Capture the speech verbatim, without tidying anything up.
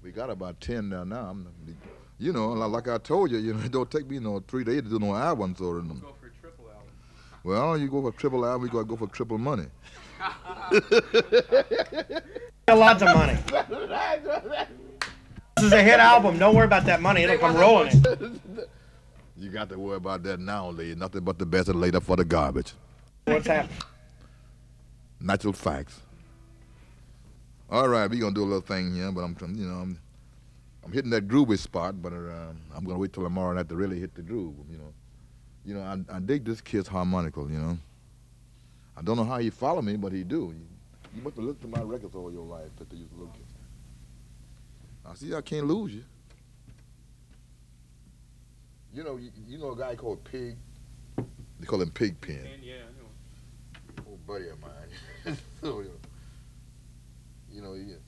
We got about ten now. Now, I'm, you know, li- like I told you, you know, it don't take me no three days to do no albums or. We'll go for a triple album. Well, you go for triple album, we gotta go for triple money. Lots of money. This is a hit album. Don't worry about that money. It'll come rolling in. You got to worry about that now, lady. Nothing but the best is laid up for the garbage. What's happening? Natural facts. All right, we gonna do a little thing here, but I'm, trying- you know, I'm, I'm hitting that groovy spot, but uh, I'm gonna wait till tomorrow night to really hit the groove. You know, you know, I, I dig this kid's harmonical. You know, I don't know how he follow me, but he do. You, you must have listened to my records all your life, since you was a little kid. I see, I can't lose you. You know, you, you know a guy called Pig. They call him Pigpen. And yeah, I know. Old buddy of mine. So, you know, you know, he,